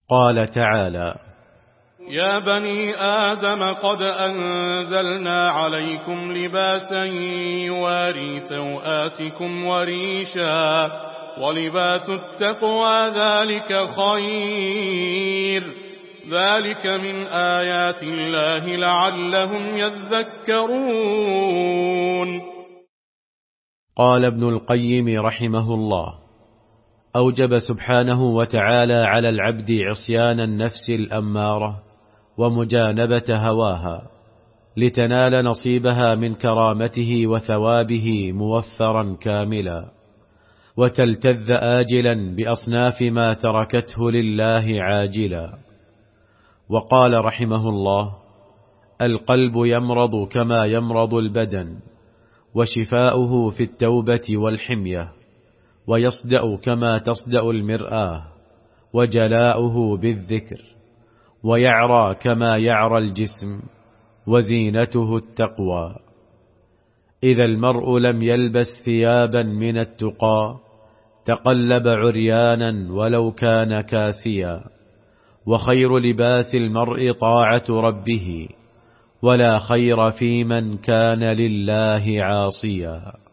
قال تعالى: يا بني آدم قد أنزلنا عليكم لباسا يواري سوآتكم وريشا ولباس التقوى ذلك خير ذلك من آيات الله لعلهم يذكرون. قال ابن القيم رحمه الله: أوجب سبحانه وتعالى على العبد عصيان النفس الأمارة ومجانبة هواها لتنال نصيبها من كرامته وثوابه موفرا كاملا، وتلتذ آجلا بأصناف ما تركته لله عاجلا. وقال رحمه الله: القلب يمرض كما يمرض البدن، وشفاؤه في التوبة والحمية، ويصدأ كما تصدأ المرآة، وجلاؤه بالذكر، ويعرى كما يعرى الجسم، وزينته التقوى. إذا المرء لم يلبس ثيابا من التقى تقلب عريانا ولو كان كاسيا. وخير لباس المرء طاعة ربه، ولا خير في من كان لله عاصيا.